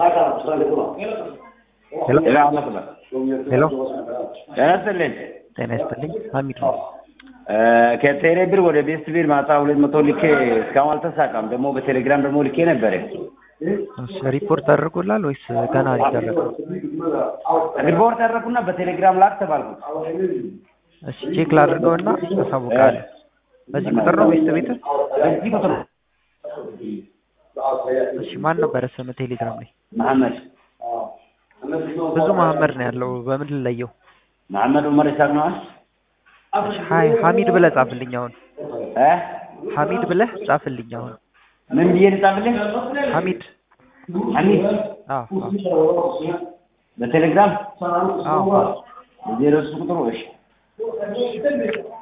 ሄሎ ያስልኝ ተነስተልኝ ሐሚድ ነው ከቴሌ ብር ወደ ቤስት ቢል ማታ 200 ልኬ እስካሁን አልተሳካም። ደግሞ በቴሌግራም ደግሞ ልኬ ነበር። እሺ ሪፖርት አድርጎላል ወይስ ገና ይደረጋል? ሪፖርት አደረኩና በቴሌግራም ላክ ተባልኩ። እሺ ቼክ ላድርገውና አሳውቃለሁ። በዚህ ቁጥር ነው ቤስት ቤት? በዚህ ቁጥር። እሺ ማን ነበር ስም ቴሌግራም ላይ? መሐመድ። ብዙ መሐመድ ነው ያለው። በምን ልለየው? መሐመድ ዑመር ይሳቅ ነው። እሺ ሃይ ሐሚድ ብለህ ጻፍልኝ አሁን። ሐሚድ ብለህ ጻፍልኝ አሁን። ምን ብዬ ልጻፍልህ? ሐሚድ ሐሚድ። አዎ በቴሌግራም አዎ 03 ቁጥሩ እሺ